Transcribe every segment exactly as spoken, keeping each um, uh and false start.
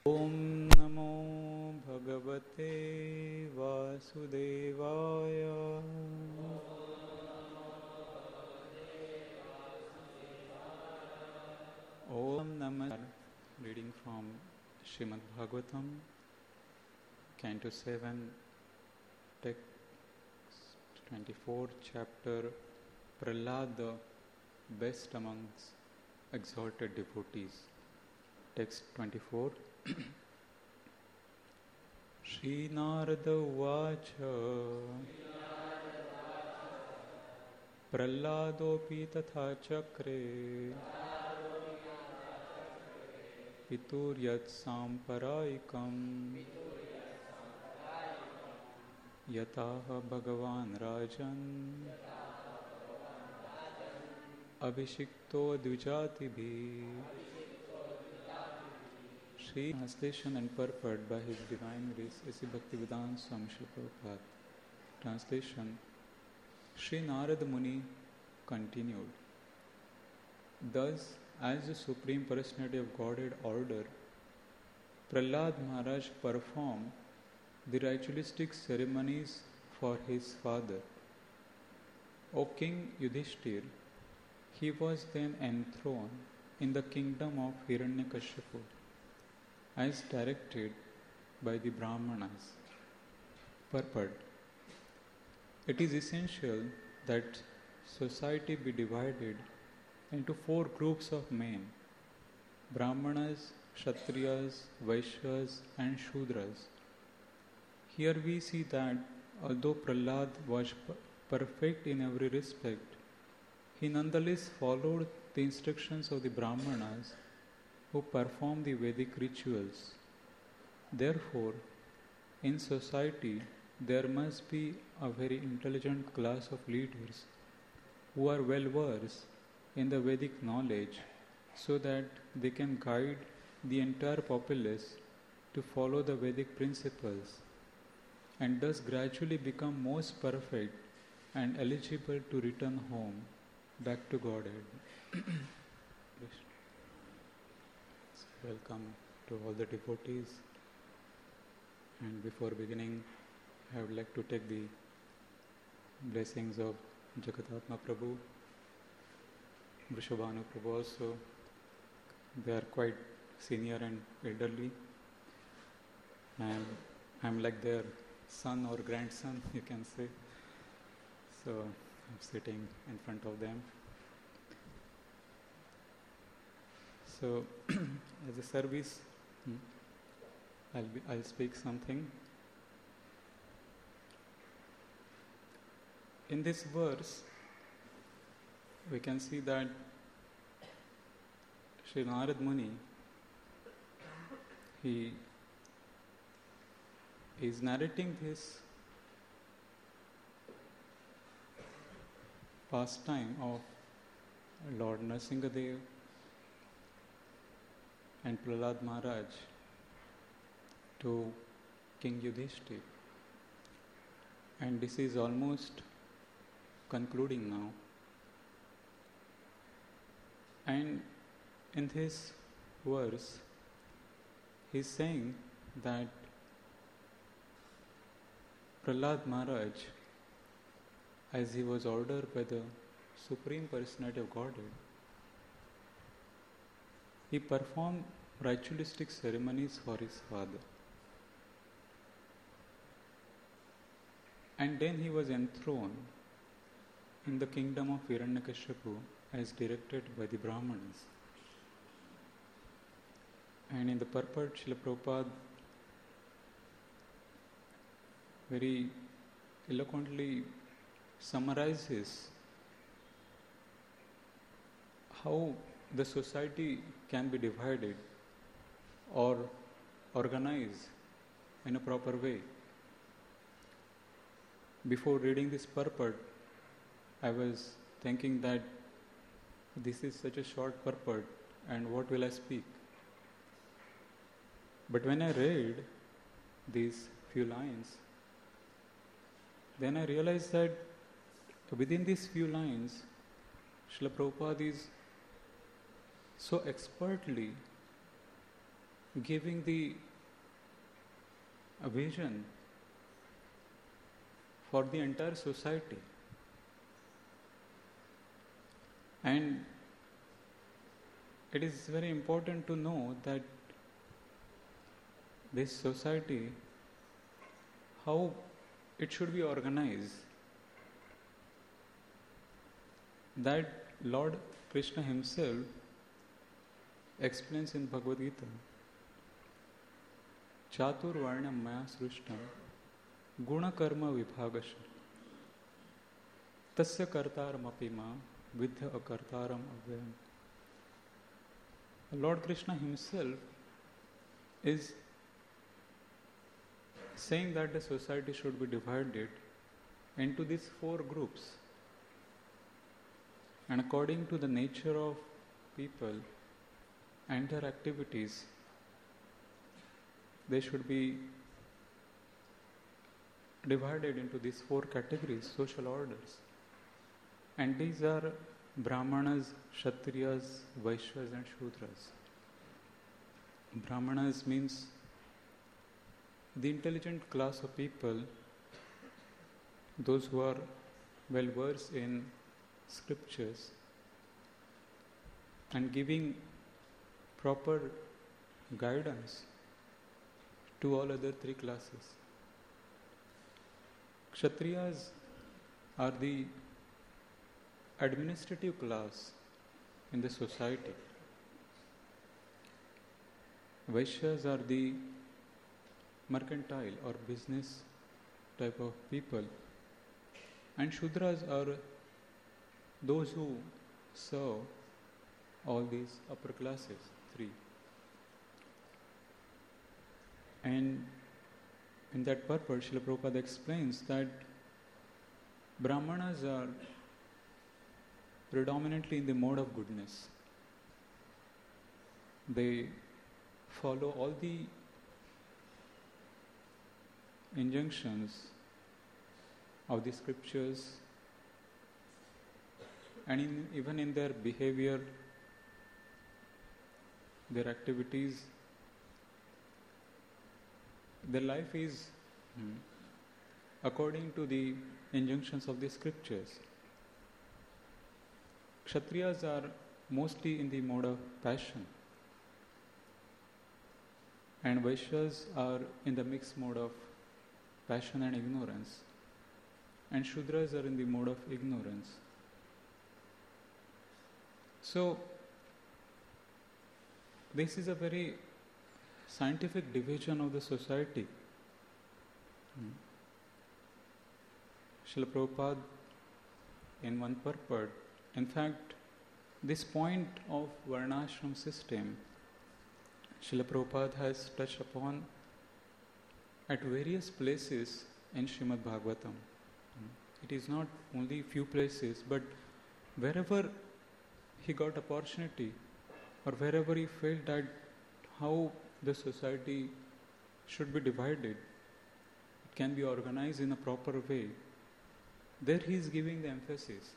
Om Namo Bhagavate Vasudevaya. Om Namah. Reading from Srimad Bhagavatam, Canto seven, Text twenty-four, Chapter Prahlada, Best Amongst Exalted Devotees. Text twenty-four. Shri Narada Uvacha Prahladopi Tatha Chakre Pituryat Samparaikam Yataha Bhagavan Rajan Abhishikto Dvijatibhi. Shri Translation and purport by His Divine Grace A C Bhaktivedanta Swami Srila Prabhupada. Translation. Shri Narada Muni continued. Thus, as the Supreme Personality of Godhead ordered, Prahlad Maharaj performed the ritualistic ceremonies for his father. O King Yudhishthir, he was then enthroned in the kingdom of Hiranyakashipu, as directed by the Brahmanas. Purport. It is essential that society be divided into four groups of men: Brahmanas, Kshatriyas, Vaishyas and Shudras. Here we see that although Prahlad was perfect in every respect, he nonetheless followed the instructions of the Brahmanas who perform the Vedic rituals. Therefore, in society, there must be a very intelligent class of leaders who are well versed in the Vedic knowledge so that they can guide the entire populace to follow the Vedic principles and thus gradually become most perfect and eligible to return home back to Godhead. Welcome to all the devotees, and before beginning I would like to take the blessings of Jagatatma Prabhu, Vrishabhanu Prabhu also. They are quite senior and elderly, and I am like their son or grandson, you can say. So I'm sitting in front of them. So, as a service, I'll, be, I'll speak something. In this verse, we can see that Sri Narad Muni, he is narrating this pastime of Lord Nrsingadev and Prahlad Maharaj to King Yudhishthir. And this is almost concluding now. And in this verse, he is saying that Prahlad Maharaj, as he was ordered by the Supreme Personality of Godhead, he performed ritualistic ceremonies for his father. And then he was enthroned in the kingdom of Hiranyakashipu as directed by the Brahmanas. And in the purport, Srila Prabhupada very eloquently summarizes how the society can be divided or organized in a proper way. Before reading this purport, I was thinking that this is such a short purport and what will I speak? But when I read these few lines, then I realized that within these few lines, Srila Prabhupada is so expertly giving the a vision for the entire society. And it is very important to know that this society, how it should be organized, that Lord Krishna himself explains in Bhagavad Gita. Chatur varnam maya srushtam guna karma vibhagasha tasya kartaram apima vidya akartaram avyayam. Lord Krishna himself is saying that the society should be divided into these four groups, and according to the nature of people and their activities, they should be divided into these four categories, social orders. And these are Brahmanas, Kshatriyas, Vaishyas and Shudras. Brahmanas means the intelligent class of people, those who are well versed in scriptures and giving proper guidance to all other three classes. Kshatriyas are the administrative class in the society. Vaishyas are the mercantile or business type of people, and Shudras are those who serve all these upper classes, three. And in that purpose, Srila Prabhupada explains that Brahmanas are predominantly in the mode of goodness. They follow all the injunctions of the scriptures, and in, even in their behavior, their activities, their life is hmm, according to the injunctions of the scriptures. Kshatriyas are mostly in the mode of passion, and Vaishyas are in the mixed mode of passion and ignorance, and Shudras are in the mode of ignorance. So, this is a very scientific division of the society. Hmm. Srila Prabhupada, in one purport, in fact, this point of Varnashram system, Srila Prabhupada has touched upon at various places in Srimad Bhagavatam. It is not only few places, but wherever he got opportunity, or wherever he felt that how the society should be divided, it can be organized in a proper way, there he is giving the emphasis.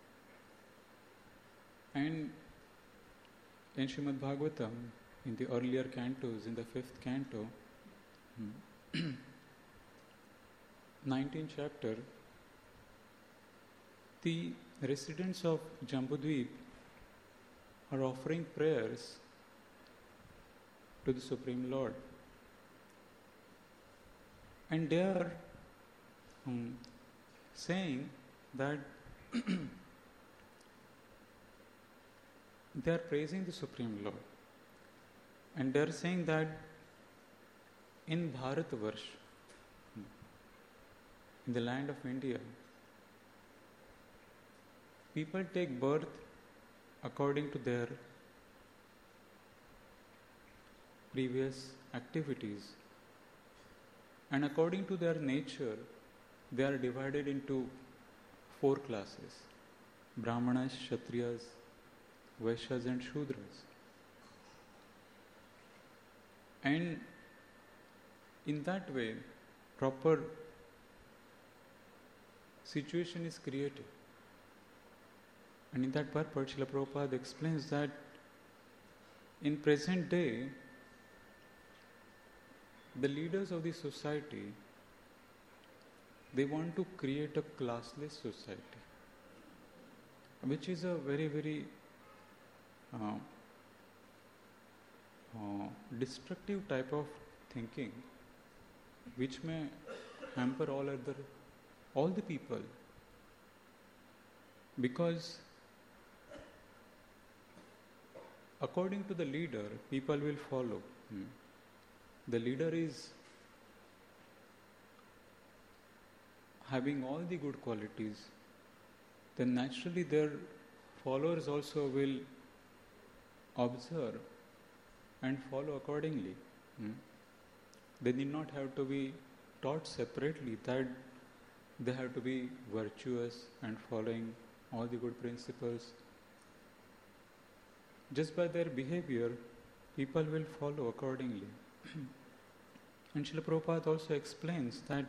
And in Srimad Bhagavatam, in the earlier cantos, in the fifth canto, nineteenth chapter, the residents of Jambudvip are offering prayers to the Supreme Lord. And they are um, saying that they are praising the Supreme Lord. And they are saying that in Bharatvarsh, in the land of India, people take birth according to their previous activities, and according to their nature, they are divided into four classes: Brahmanas, Kshatriyas, Vaishyas and Shudras. And in that way, proper situation is created. And in that purpose, Srila Prabhupada explains that in present day, the leaders of the society, they want to create a classless society, which is a very, very uh, uh, destructive type of thinking, which may hamper all other, all the people, because according to the leader, people will follow. Hmm. The leader is having all the good qualities, then naturally their followers also will observe and follow accordingly. Hmm. They need not have to be taught separately that they have to be virtuous and following all the good principles. Just by their behavior, people will follow accordingly. And Srila Prabhupada also explains that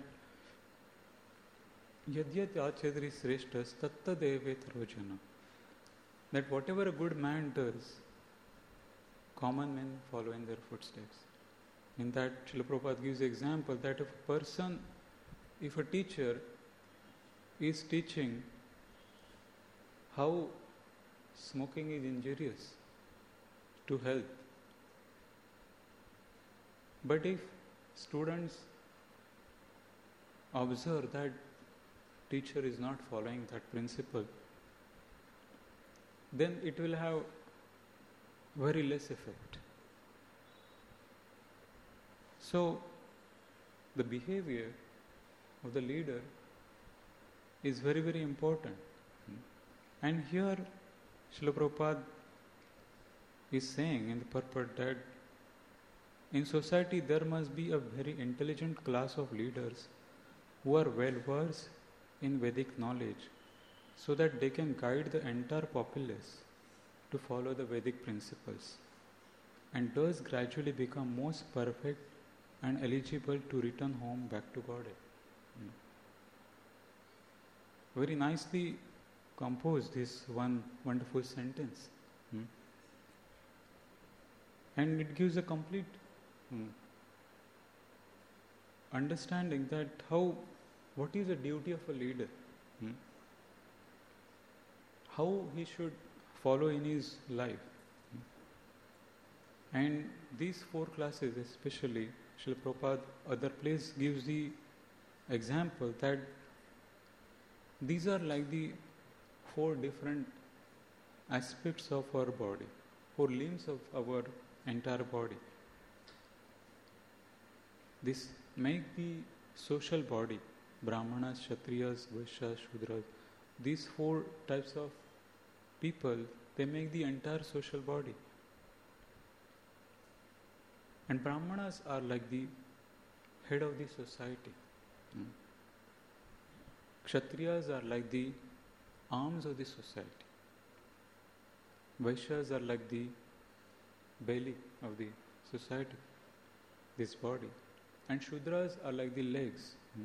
Yadyat Achedri Sreshtas Tatta Devet Rojana, that whatever a good man does, common men follow in their footsteps. In that, Srila Prabhupada gives the example that if a person, if a teacher is teaching how smoking is injurious to health, but if students observe that teacher is not following that principle, then it will have very less effect. So, the behavior of the leader is very, very important. And here, Srila Prabhupada is saying in the purport that in society there must be a very intelligent class of leaders who are well versed in Vedic knowledge, so that they can guide the entire populace to follow the Vedic principles, and thus gradually become most perfect and eligible to return home back to Godhead. Hmm. Very nicely composed this one wonderful sentence. Hmm. And it gives a complete hmm, understanding that how, what is the duty of a leader, hmm? how he should follow in his life. Hmm? And these four classes especially, Srila Prabhupada other place gives the example that these are like the four different aspects of our body, four limbs of our entire body. This make the social body, Brahmanas, Kshatriyas, Vaishyas, Shudras. These four types of people, they make the entire social body. And Brahmanas are like the head of the society. Hmm. Kshatriyas are like the arms of the society. Vaishyas are like the belly of the society, this body. And Shudras are like the legs. Hmm.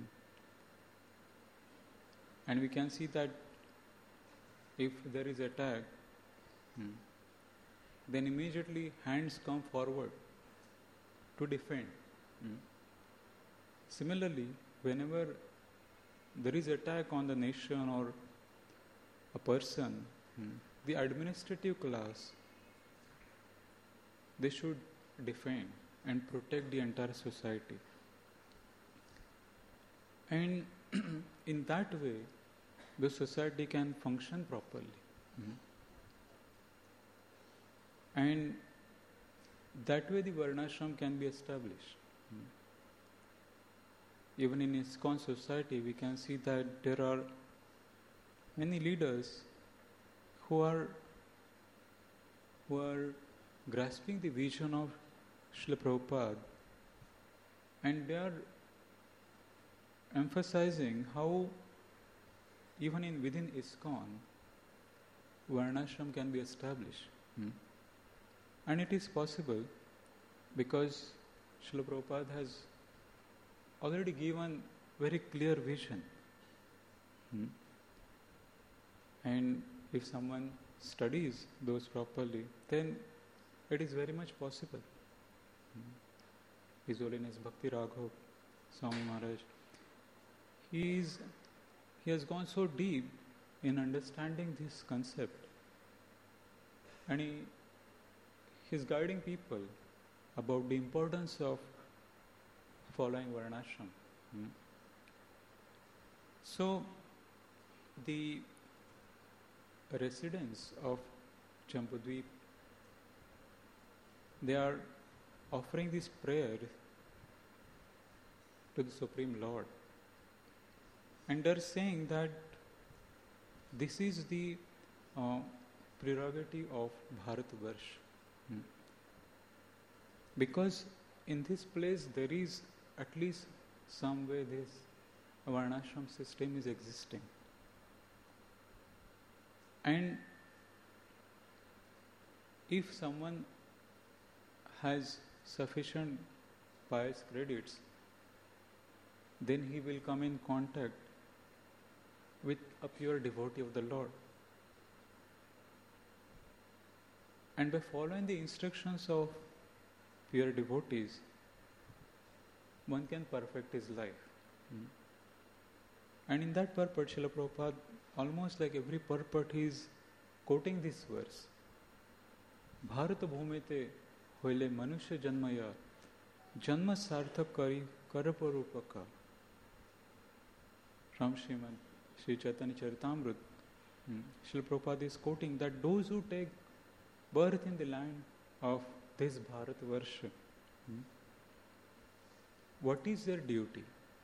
And we can see that if there is attack, hmm, then immediately hands come forward to defend. Hmm. Similarly, whenever there is attack on the nation or a person, hmm, the administrative class, they should defend and protect the entire society. And in that way, the society can function properly. Mm-hmm. And that way the Varnashram can be established. Mm-hmm. Even in ISKCON society, we can see that there are many leaders who are who are grasping the vision of Srila Prabhupada, and they are emphasizing how even in within ISKCON, Varnashram can be established. Hmm. And it is possible because Srila Prabhupada has already given very clear vision. Hmm. And if someone studies those properly, then it is very much possible. Hmm. His Holiness Bhakti Raghav Swami Maharaj, he, is, he has gone so deep in understanding this concept, and he, he is guiding people about the importance of following Varnashram. Hmm. So, the residents of Jambudvip, they are offering this prayer to the Supreme Lord, and they are saying that this is the uh, prerogative of Bharatvarsh. Hmm. Because in this place there is at least some way this Varnashram system is existing. And if someone has sufficient pious credits, then he will come in contact with a pure devotee of the Lord. And by following the instructions of pure devotees, one can perfect his life. Hmm. And in that purport, Srila Prabhupada, almost like every purport, he is quoting this verse. Bharat bhumite hoile manushya janmaya janma sarthak kari karaparupaka. From Srimad Sri Chaitanya Charitamrita, hmm. Srila Prabhupada is quoting that those who take birth in the land of this Bharatvarsha, hmm, what is their duty?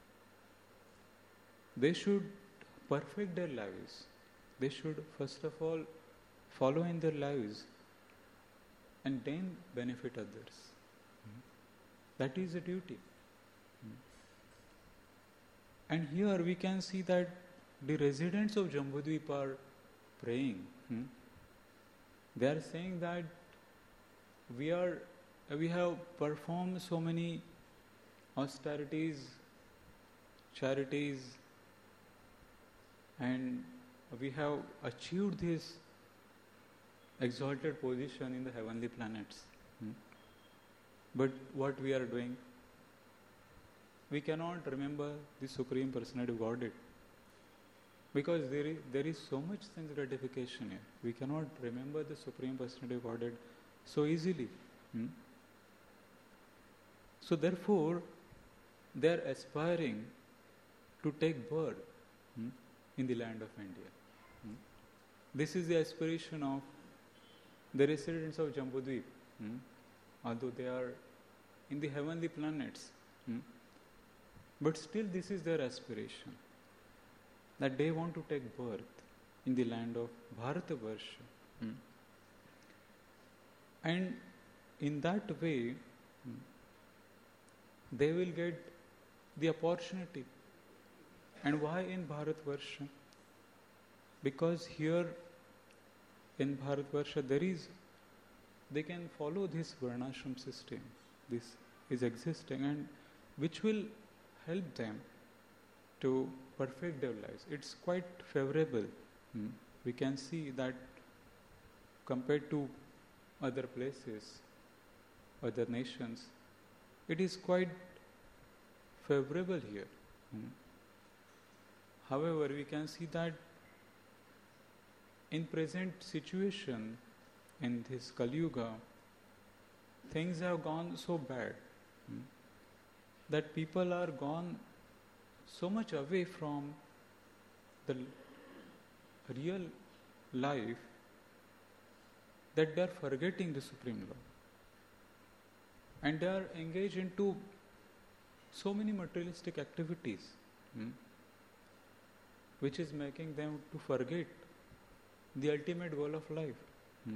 They should perfect their lives. They should first of all follow in their lives and then benefit others. Hmm. That is the duty. Hmm. And here we can see that the residents of Jambudvip are praying. Hmm. They are saying that we are, we have performed so many austerities, charities, and we have achieved this exalted position in the heavenly planets. Hmm. But what we are doing? We cannot remember the Supreme Personality of Godhead, because there is, there is so much sense gratification here. We cannot remember the Supreme Personality of Godhead so easily. Hmm? So therefore, they are aspiring to take birth hmm, in the land of India. Hmm? This is the aspiration of the residents of Jambudvip, hmm? although they are in the heavenly planets. Hmm? But still this is their aspiration, that they want to take birth in the land of Bharatavarsha. Hmm? And in that way, hmm, they will get the opportunity. And why in Bharatvarsha? Because here in Bharatvarsha there is, they can follow this Varnashram system. This is existing, and which will help them to perfect their lives. It's quite favorable. Hmm. We can see that compared to other places, other nations, it is quite favorable here. Hmm. However, we can see that in present situation, in this Kali Yuga, things have gone so bad hmm, that people are gone so much away from the real life that they are forgetting the Supreme Lord. And they are engaged into so many materialistic activities, hmm, which is making them to forget the ultimate goal of life. Hmm.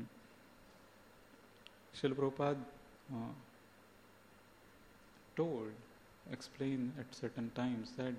Srila Prabhupada uh, told, explained at certain times that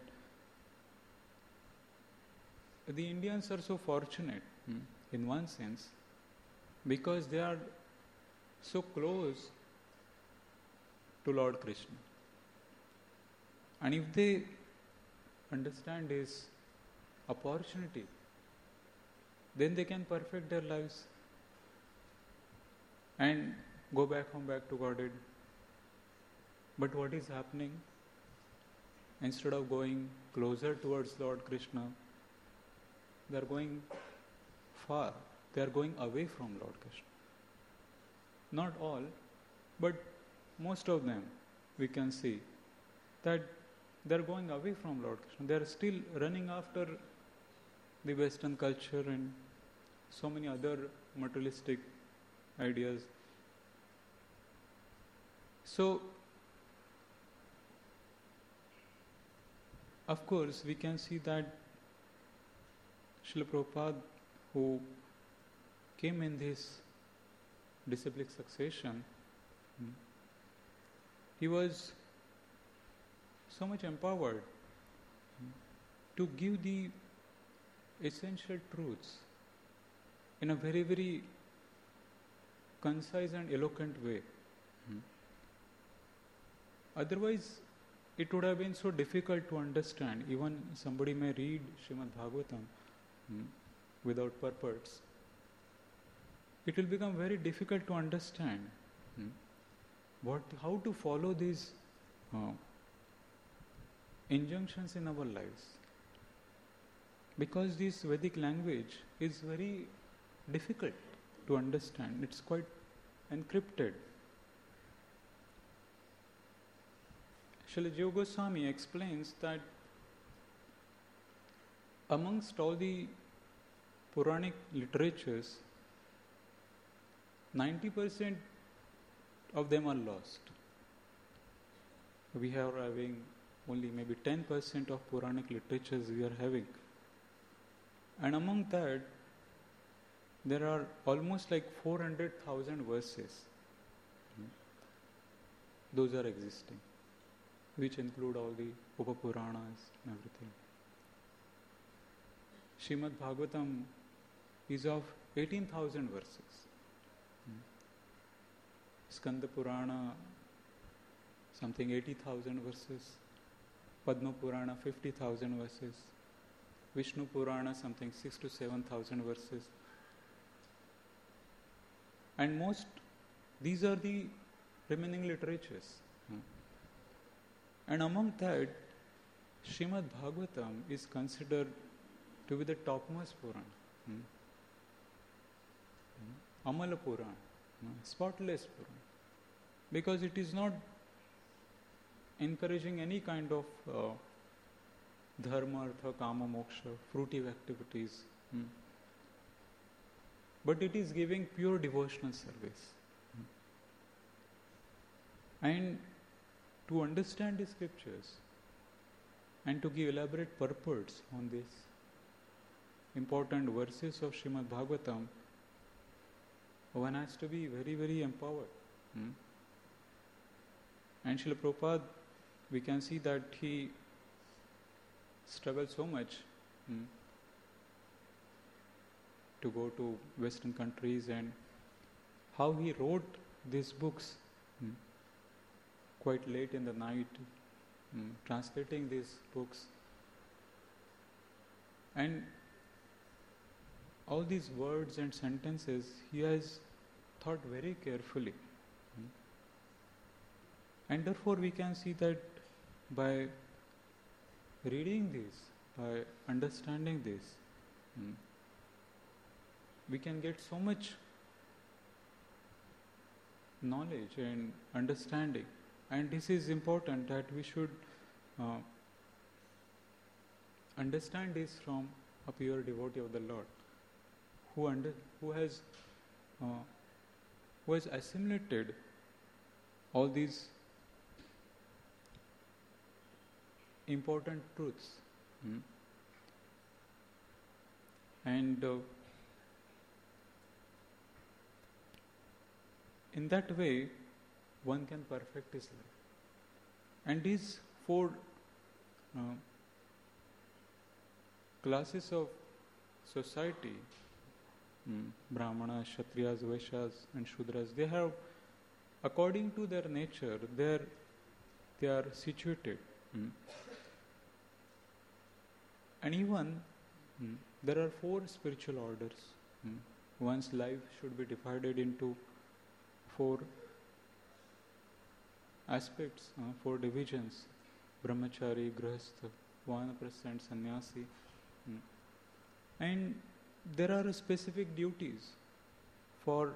the Indians are so fortunate hmm, in one sense, because they are so close to Lord Krishna. And if they understand this opportunity, then they can perfect their lives and go back home, back to Godhead. But what is happening? Instead of going closer towards Lord Krishna, they are going far. They are going away from Lord Krishna. Not all, but most of them we can see that they are going away from Lord Krishna. They are still running after the Western culture and so many other materialistic ideas. So, of course, we can see that Srila Prabhupada, who came in this disciplic succession, he was so much empowered to give the essential truths in a very, very concise and eloquent way. Otherwise, it would have been so difficult to understand. Even somebody may read Srimad Bhagavatam hmm, without purports. It will become very difficult to understand hmm, what, how to follow these uh, injunctions in our lives. Because this Vedic language is very difficult to understand. It's quite encrypted. Srila Jiva Goswami explains that amongst all the Puranic literatures, ninety percent of them are lost. We are having only maybe ten percent of Puranic literatures we are having. And among that, there are almost like four hundred thousand verses. Those are existing, which include all the Upapuranas and everything. Srimad Bhagavatam is of eighteen thousand verses. Skanda Purana, something eighty thousand verses. Padma Purana, fifty thousand verses. Vishnu Purana, something six to seven thousand verses. And most, these are the remaining literatures. And among that, Srimad Bhagavatam is considered to be the topmost Purana. Hmm? Hmm? Amala Purana, hmm? spotless Purana. Because it is not encouraging any kind of uh, dharma, artha, kama, moksha, fruitive activities. Hmm? But it is giving pure devotional service. Hmm? And to understand the scriptures and to give elaborate purports on these important verses of Srimad Bhagavatam, one has to be very, very empowered. Hmm? And Srila Prabhupada, we can see that he struggled so much hmm, to go to Western countries, and how he wrote these books hmm, quite late in the night, hmm, translating these books. And all these words and sentences he has thought very carefully. Hmm. And therefore we can see that by reading this, by understanding this, hmm, we can get so much knowledge and understanding. And this is important, that we should uh, understand this from a pure devotee of the Lord, who under, who has uh, who has assimilated all these important truths. Hmm? And uh, in that way, one can perfect his life. And these four uh, classes of society, hmm, Brahmanas, Kshatriyas, Vaishyas and Shudras, they have, according to their nature, they they are situated. Hmm. And even hmm, there are four spiritual orders. Hmm. One's life should be divided into four aspects, uh, four divisions, brahmachari, grihastha, vanaprastha and sannyasi. Mm. And there are specific duties for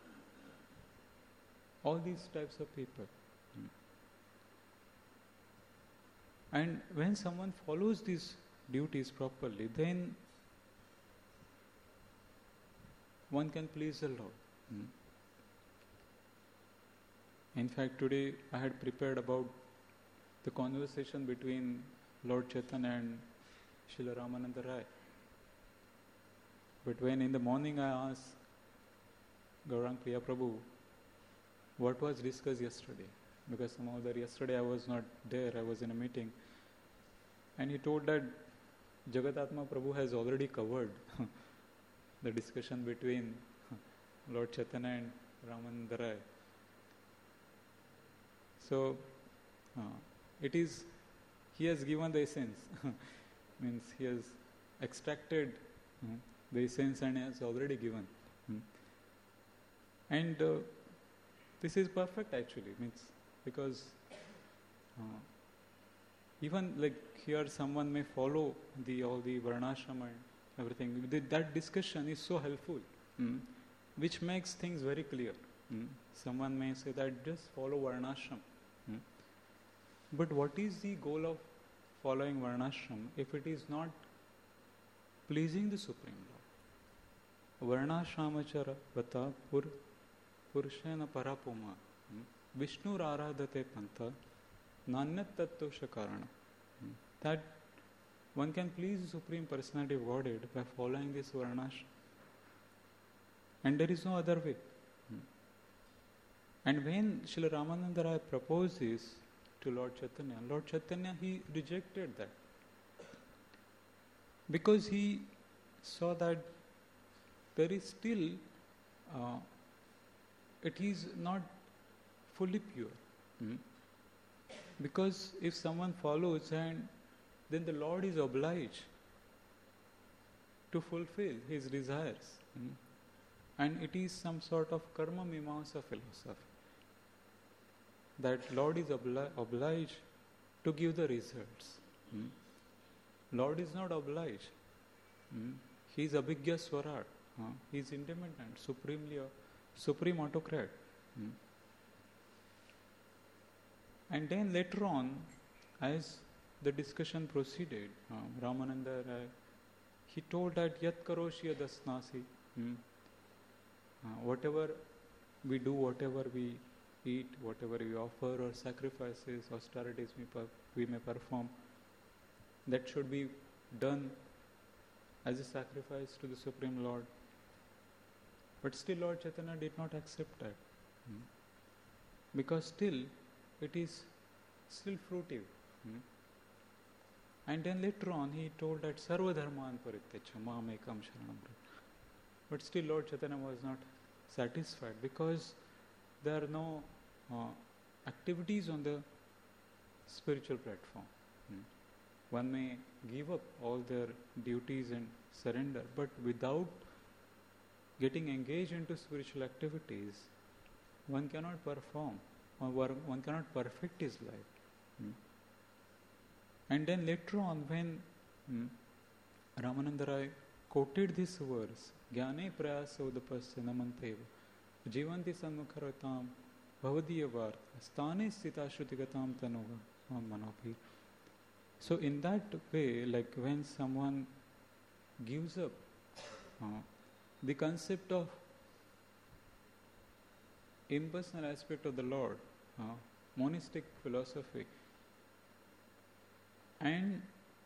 all these types of people. Mm. And when someone follows these duties properly, then one can please the Lord. Mm. In fact, today I had prepared about the conversation between Lord Chaitanya and Srila Ramananda Rai. But when in the morning I asked Gaurang Priya Prabhu what was discussed yesterday, because somehow that yesterday I was not there, I was in a meeting, and he told that Jagatatma Prabhu has already covered the discussion between Lord Chaitanya and Ramananda Rai. So, uh, it is, he has given the essence, means he has extracted uh, the essence and has already given. Mm. And uh, this is perfect actually, means because uh, even like here someone may follow the all the varnashram and everything. The, that discussion is so helpful, mm, which makes things very clear. Mm. Someone may say that just follow varnashram. Mm. But what is the goal of following varnashram if it is not pleasing the Supreme Lord? Varnashramachara vata pur purushena parapoma Vishnu aradhate pantha nanyat tattosha karana. That one can please the Supreme Personality of Godhead by following this varnashram. And there is no other way. And when Srila Ramananda Rai proposed this to Lord Chaitanya, Lord Chaitanya, he rejected that. Because he saw that there is still, uh, it is not fully pure. Hmm? Because if someone follows, and then the Lord is obliged to fulfill his desires. Hmm? And it is some sort of karma mimamsa philosophy. That Lord is obli- obliged to give the results. Hmm? Lord is not obliged. Hmm? He is abhigya swarat. Huh? He is independent, supremely, uh, supreme autocrat. Hmm? And then later on, as the discussion proceeded, uh, Ramananda Rai, he told that yat karoshi yadasnasi. Hmm? Uh, whatever we do, whatever we eat, whatever we offer, or sacrifices, austerities we, per- we may perform, that should be done as a sacrifice to the Supreme Lord. But still Lord Chaitanya did not accept that. Hmm? Because still it is still fruitive. Hmm? And then later on he told that sarva dharman parityaja mam ekam sharanam braj. But still Lord Chaitanya was not satisfied, because there are no uh, activities on the spiritual platform. Hmm? One may give up all their duties and surrender, but without getting engaged into spiritual activities, one cannot perform, or one cannot perfect his life. Hmm? And then later on, when hmm, Ramananda Rai quoted this verse, Jnane prayasa udapasya namanteva jivanti sammukharvatam bhavadiya varta sthane sthita shrutigatam tanuva manopi. So in that way, like when someone gives up uh, the concept of impersonal aspect of the Lord, uh, monistic philosophy, and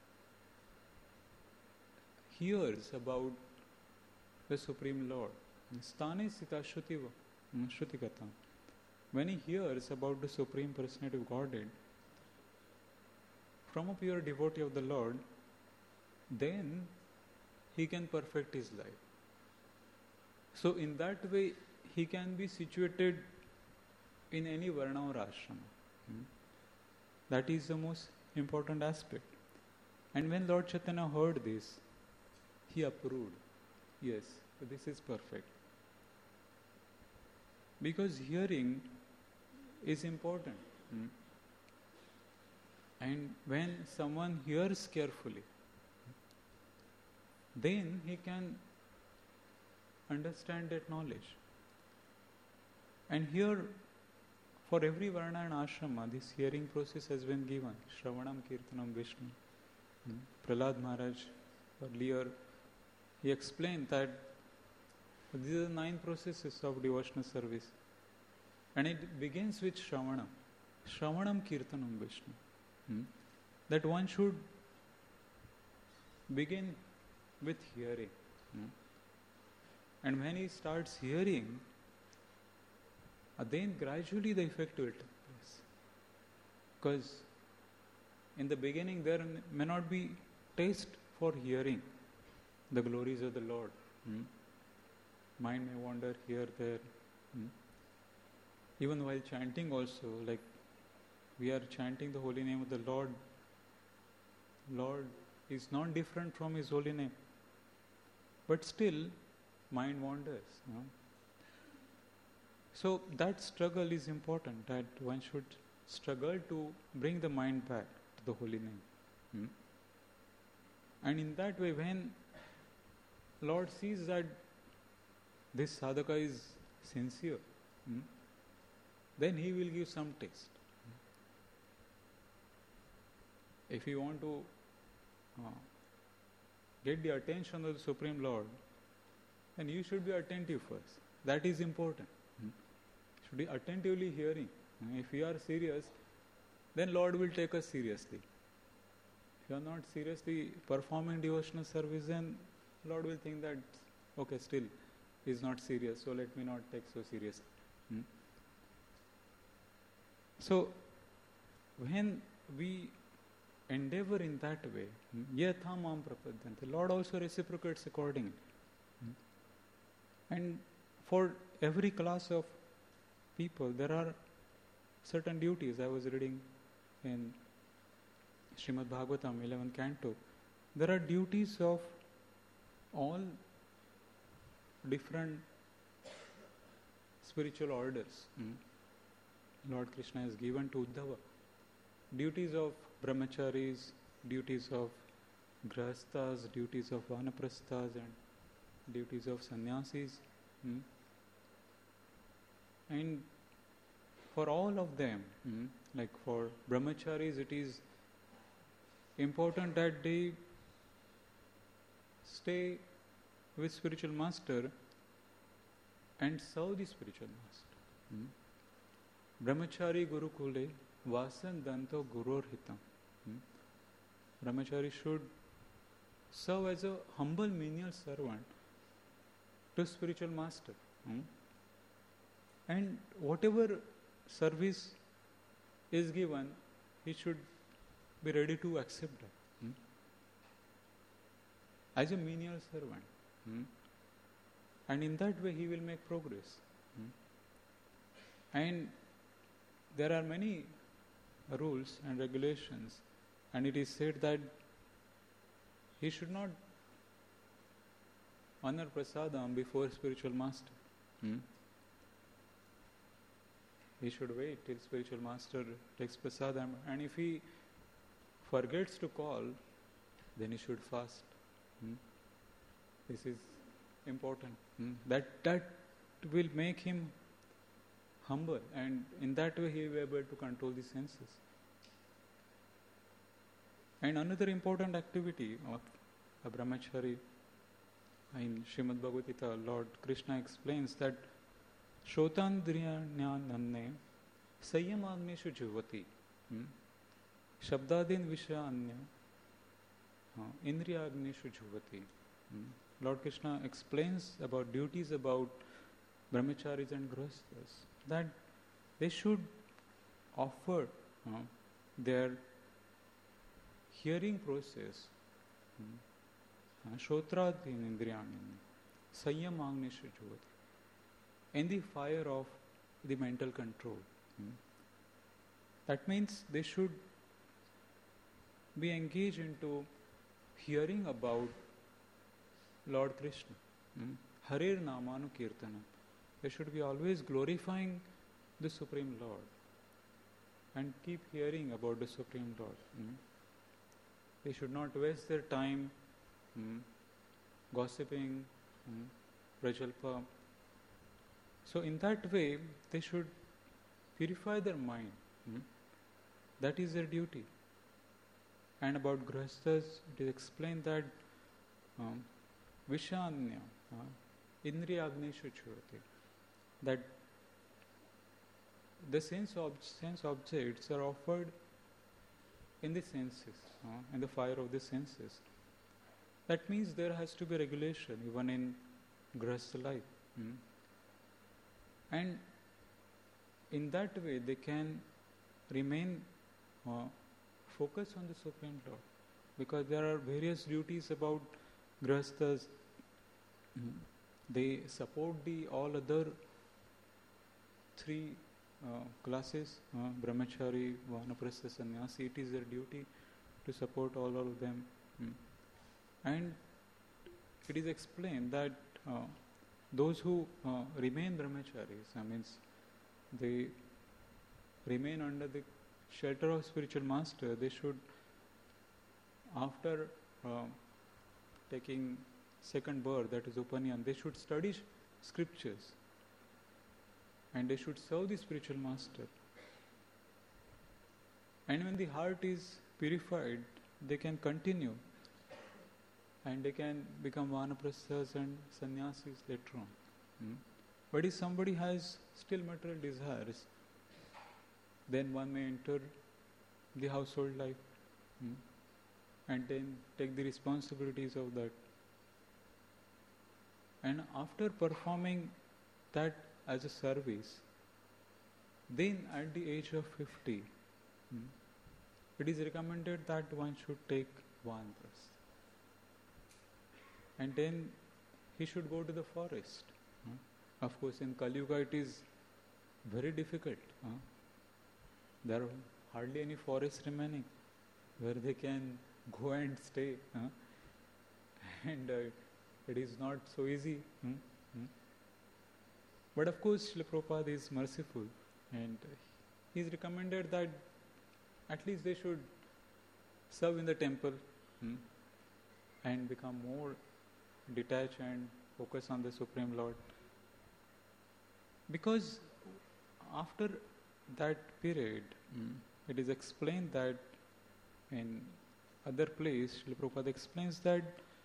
hears about the Supreme Lord, sthane sthita shrutigatam, when he hears about the Supreme Personality of Godhead from a pure devotee of the Lord, then he can perfect his life. So in that way, he can be situated in any varna or ashrama. Hmm? That is the most important aspect. And when Lord Chaitanya heard this, he approved. Yes, this is perfect. Because hearing is important. Hmm? And when someone hears carefully, then he can understand that knowledge. And here, for every Varna and Ashrama, this hearing process has been given. Shravanam, Kirtanam, Vishnu. Hmm? Prahlad Maharaj, earlier, he explained that these are nine processes of devotional service. And it begins with Shravanam. Shravanam, Kirtanam, Vishnu. Hmm? That one should begin with hearing. Hmm? And when he starts hearing, uh, then gradually the effect will take place. Because in the beginning there may not be taste for hearing the glories of the Lord. Hmm? Mind may wander here, there. Hmm? Even while chanting also, like we are chanting the holy name of the Lord, Lord is not different from His holy name. But still, mind wanders. You know? So that struggle is important, that one should struggle to bring the mind back to the holy name. Hmm? And in that way, when Lord sees that this sadhaka is sincere, hmm, then He will give some taste. If you want to uh, get the attention of the Supreme Lord, then you should be attentive first. That is important. Hmm? Should be attentively hearing. If you are serious, then Lord will take us seriously. If you are not seriously performing devotional service, then Lord will think that, okay, still he is not serious, so let me not take so seriously. Hmm? So, when we endeavor in that way, yatha mam prapadyante, Lord also reciprocates accordingly. And for every class of people, there are certain duties. I was reading in Srimad Bhagavatam, eleventh canto. There are duties of all different spiritual orders. Hmm? Lord Krishna has given to Uddhava. Duties of brahmacharis, duties of grahasthas, duties of vanaprasthas, and duties of sannyasis. Hmm? And for all of them, hmm, like for brahmacharis, it is important that they stay with spiritual master and serve the spiritual master. Hmm? Brahmachari Gurukule Vasan Danto Gurur Hitam. Hmm? Brahmachari should serve as a humble menial servant to spiritual master. Hmm? And whatever service is given, he should be ready to accept that. Hmm? As a menial servant. Hmm? And in that way he will make progress. Hmm? And there are many rules and regulations, and it is said that he should not honor prasadam before spiritual master. Hmm? He should wait till spiritual master takes prasadam, and if he forgets to call, then he should fast. Hmm? This is important. Hmm? That that will make him humble, and in that way he will be able to control the senses. And another important activity of a brahmachari, in Srimad Bhagavad Gita, Lord Krishna explains that Shotandriyanyananne Sayyamagneshu Jivati Shabdadin Vishanya Indriyagneshu Jivati. Lord Krishna explains about duties about brahmacharis and grahasthas, that they should offer uh, their hearing process Shotradin Indriyani Sayyamagneshu Jivati, in the fire of the mental control. Hmm. That means they should be engaged into hearing about Lord Krishna. Hmm. Harir Namanu Kirtanam. They should be always glorifying the Supreme Lord. and keep hearing about the Supreme Lord. Mm. They should not waste their time mm, gossiping, mm, prajalpa. So in that way, they should purify their mind. Mm. That is their duty. And about Grihasthas, it is explained that um, Vishanya, uh, Indriya Agneshu Churati, that the sense, ob- sense objects are offered in the senses, uh, in the fire of the senses. That means there has to be regulation even in Grihastha life. Mm. And in that way they can remain uh, focused on the Supreme Lord, because there are various duties about Grihasthas. Mm. They support the all other three uh, classes, uh, Brahmachari, Vanaprastha, Sannyasi. It is their duty to support all, all of them. Mm. And it is explained that uh, those who uh, remain Brahmacharis, I means they remain under the shelter of spiritual master, they should, after uh, taking second birth, that is Upanyan, they should study sh- scriptures and they should serve the spiritual master. And when the heart is purified, they can continue and they can become Vanaprasthas and Sannyasis later on. Hmm? But if somebody has still material desires, then one may enter the household life hmm? and then take the responsibilities of that. And after performing that as a service, then at the age of fifty, hmm, it is recommended that one should take Vanaprastha. And then he should go to the forest. Hmm. Of course, in Kali Yuga it is very difficult. Huh? There are hardly any forests remaining where they can go and stay. Huh? And uh, it is not so easy. Hmm? Hmm? But of course, Srila Prabhupada is merciful, and he is recommended that at least they should serve in the temple hmm? and become more detached and focus on the Supreme Lord. Because after that period, mm, it is explained that in other place, Srila Prabhupada explains that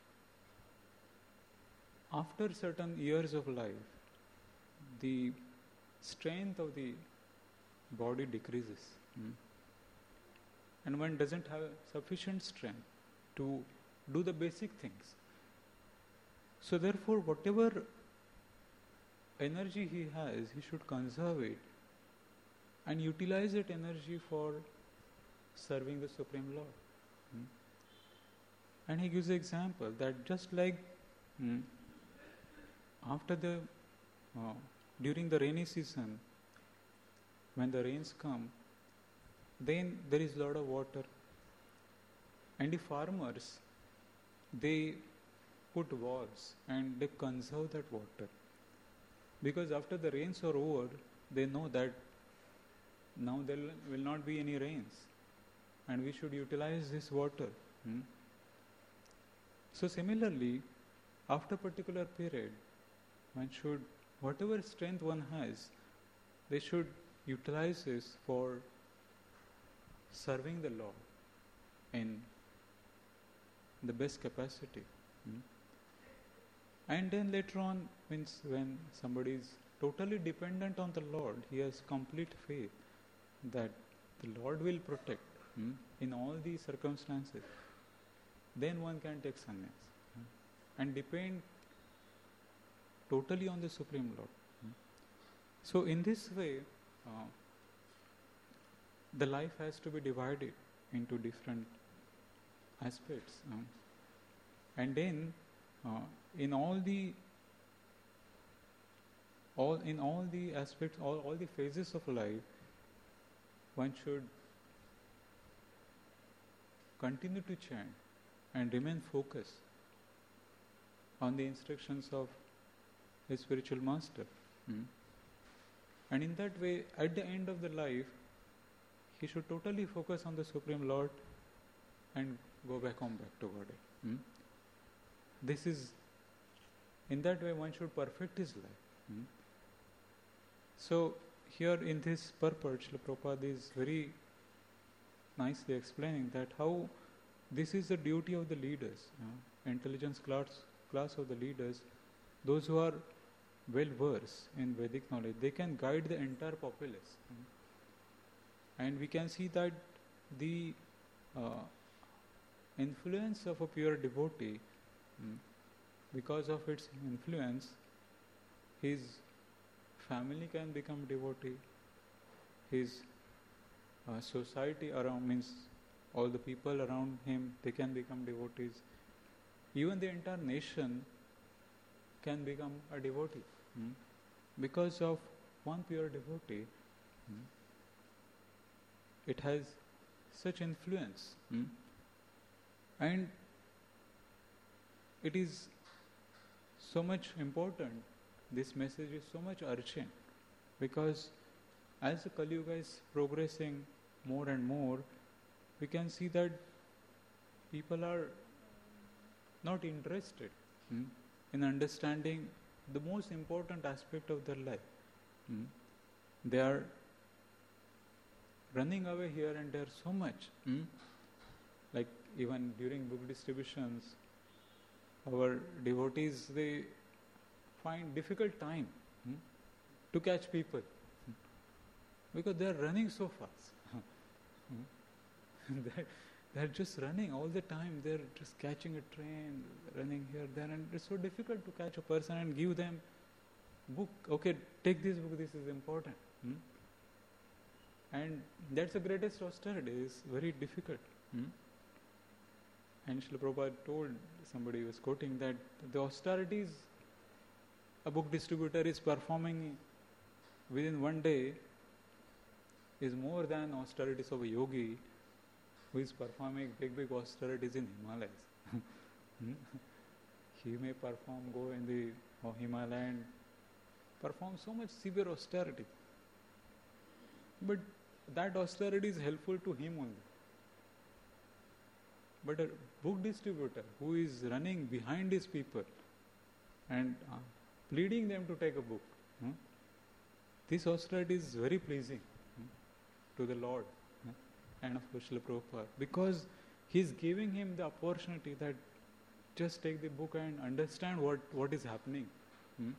after certain years of life, the strength of the body decreases. Mm. And one doesn't have sufficient strength to do the basic things. So therefore, whatever energy he has, he should conserve it and utilize that energy for serving the Supreme Lord. Hmm? And he gives the example that just like hmm, after the, uh, during the rainy season, when the rains come, then there is a lot of water. And the farmers, they put walls and they conserve that water. Because after the rains are over, they know that now there will not be any rains and we should utilize this water. Hmm? So similarly, after a particular period, one should, whatever strength one has, they should utilize this for serving the Lord in the best capacity. Hmm? And then later on, means when somebody is totally dependent on the Lord, he has complete faith that the Lord will protect hmm, in all these circumstances, then one can take sannyas hmm, and depend totally on the Supreme Lord. Hmm. So in this way, uh, the life has to be divided into different aspects. Um, and then uh, in all the all in all the aspects, all, all the phases of life, one should continue to chant and remain focused on the instructions of the spiritual master. Hmm? And in that way, at the end of the life, he should totally focus on the Supreme Lord and go back home, back to Godhead. Hmm? This is, in that way one should perfect his life. Hmm? So here in this purport, Srila Prabhupada is very nicely explaining that how this is the duty of the leaders, you know, intelligence class, class of the leaders, those who are well versed in Vedic knowledge, they can guide the entire populace. Hmm? And we can see that the uh, influence of a pure devotee, hmm, because of its influence, his family can become devotee, his uh, society around, means all the people around him, they can become devotees. Even the entire nation can become a devotee. Hmm? Because of one pure devotee, hmm, it has such influence. Hmm? And it is so much important, this message is so much urgent, because as the Kali Yuga is progressing more and more, we can see that people are not interested hmm, in understanding the most important aspect of their life. Hmm. They are running away here and there so much. Hmm. Like even during book distributions, our devotees, they find difficult time hmm, to catch people hmm, because they are running so fast. hmm. they're, they're just running all the time. They're just catching a train, running here, there, and it's so difficult to catch a person and give them book. Okay, take this book. This is important. Hmm? And that's the greatest austerity. It's very difficult. Hmm? And Srila Prabhupada told, somebody was quoting that the austerities a book distributor is performing within one day is more than austerities of a yogi who is performing big, big austerities in Himalayas. hmm? He may perform, go in the uh, Himalaya and perform so much severe austerity. But that austerity is helpful to him only. But a book distributor who is running behind his people and uh, pleading them to take a book, hmm? this austerity is very pleasing hmm? to the Lord hmm? and of course Srila Prabhupada, because he is giving him the opportunity that just take the book and understand what, what is happening. Hmm?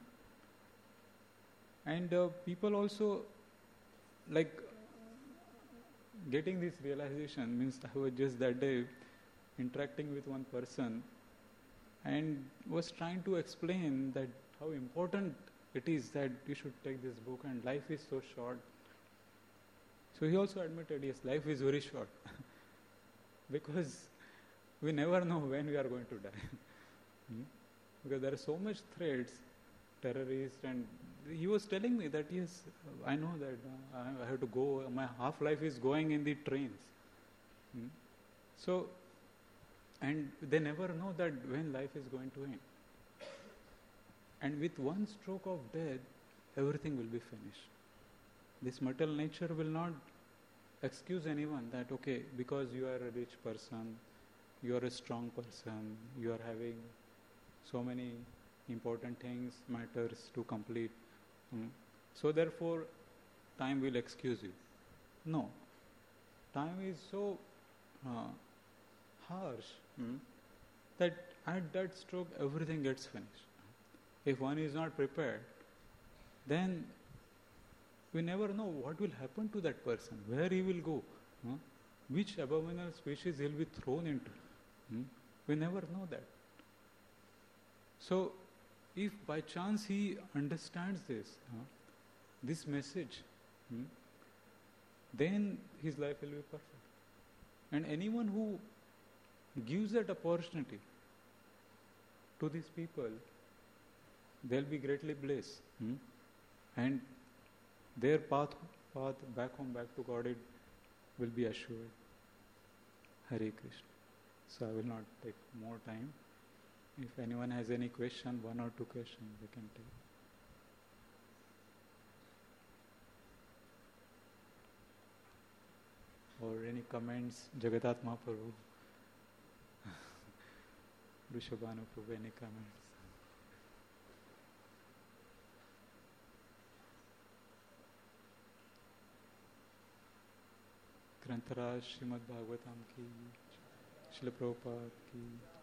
And uh, people also like getting this realization, means I was just that day interacting with one person and was trying to explain that how important it is that you should take this book and life is so short. So he also admitted, yes, life is very short because we never know when we are going to die. hmm? Because there are so much threats, terrorists, and he was telling me that yes, I know that uh, I have to go, my half-life is going in the trains. Hmm? So, and they never know that when life is going to end. And with one stroke of death, everything will be finished. This material nature will not excuse anyone that, okay, because you are a rich person, you are a strong person, you are having so many important things, matters to complete. Hmm. So therefore, time will excuse you. No. Time is so uh, harsh hmm, that at that stroke, everything gets finished. If one is not prepared, then we never know what will happen to that person, where he will go, huh? which abominable species he will be thrown into. Hmm? We never know that. So, if by chance he understands this, huh, this message, hmm, then his life will be perfect. And anyone who gives that opportunity to these people, they'll be greatly blessed. Hmm? And their path, path back home, back to God, it will be assured. Hare Krishna. So I will not take more time. If anyone has any question, one or two questions, they can take. or any comments, Jagadat Mahaprabhu, Rishabhanu Prabhu, any comments? ग्रंथराज Shrimad Bhagavatam की, श्रील प्रभुपाद की